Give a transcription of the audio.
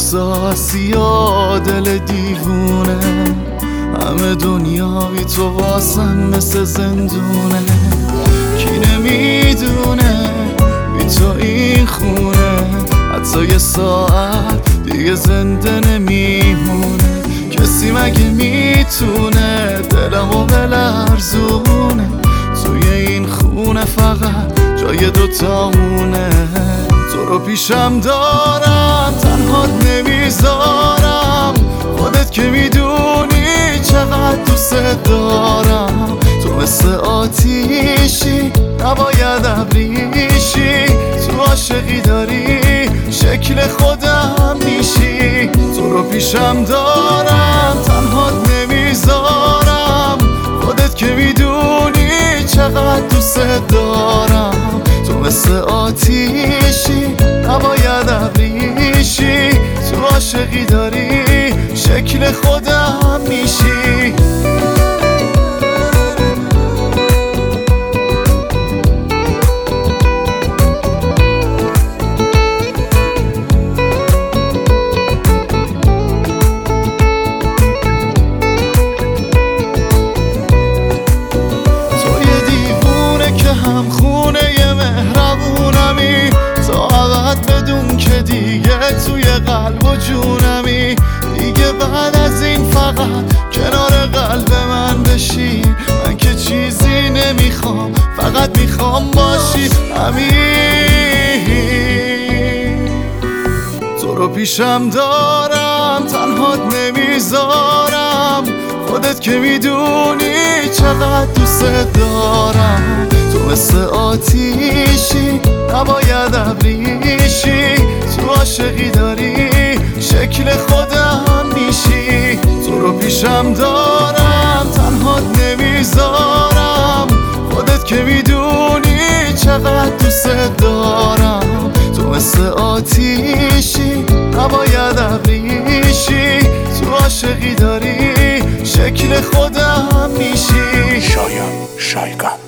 احساسی یا دل دیوونه، همه دنیای تو واسم مثل زندونه. کی نمیدونه بی تو این خونه حتی یه ساعت دیگه زنده نمیمونه. کسی مگه میتونه دلمو بلرزونه؟ توی این خونه فقط جای دوتامونه. تو رو پیشم دارم تنهات نمیذارم، خودت که میدونی چقدر دوست دارم. تو مثل آتیشی نباید ابریشی، تو عاشقی داری شکل خودم میشی. تو رو پیشم دارم تنهات نمیذارم، خودت که میدونی چقدر دوست دارم. تو مثل آتیشی نباید ابریشی، تو عاشقی داری شکل خودم میشی. توی قلب و جونمی دیگه بعد از این فقط کنار قلب من بشی. من که چیزی نمیخوام، فقط میخوام باشی همین. تو رو پیشم دارم تنهات نمیذارم، خودت که میدونی چقدر دوست دارم. تو مثل آتیشی نباید ابریشی، تو عاشقی داری شکل خودم میشی. تو رو پیشم دارم تنهات نمیذارم، خودت که میدونی چقدر دوست دارم. تو مثل آتیشی نباید ابریشی، تو عاشقی داری شکل خودم میشی. شایان شایگان.